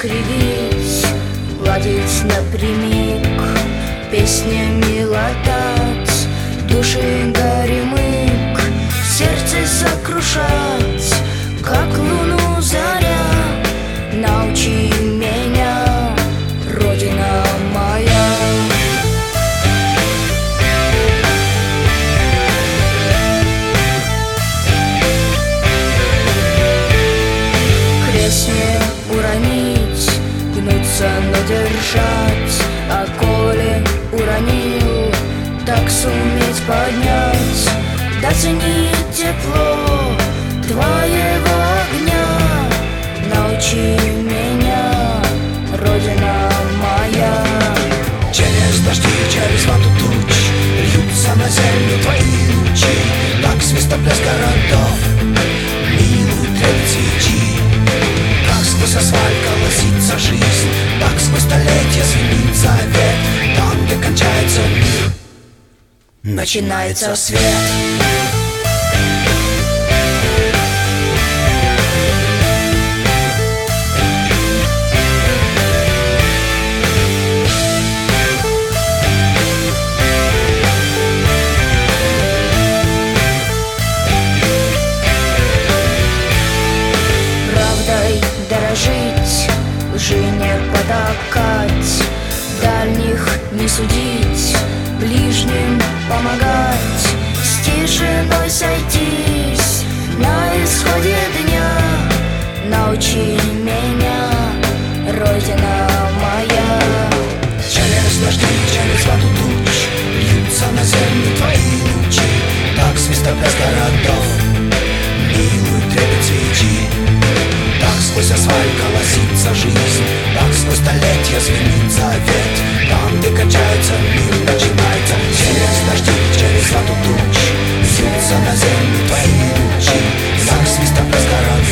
кривить, ладить напрямик, песнями латать, души горемык, сердце сокрушать, как луну заря. Научи меня, Родина моя. Крест не уронить, гнуться, но держать, а коли уронил, так суметь поднять, доценить тепло твоего огня. Научи меня, Родина моя. Через дожди, через вату туч льются на землю твои лучи, как свистоплеск городов, милуют трепет свечи. Как сквозь асфальт колосится жизнь, так сквозь столетия звенит завет. Там, где кончается мир, начинается свет. Дорожить, лжи не потакать, дальних не судить, ближним помогать, с тишиной сойтись на исходе дня. Научи меня, Родина моя. Через дожди, через вату туч льются на землю твои лучи, так свистоплеск городов, милуют трепет свечи. Так сквозь асфальт колосится жизнь, так сквозь столетия звенит завет. Там, где кончается мир, начинается. Через дожди, через вату туч льются на землю твои лучи, так свистоплеск городов,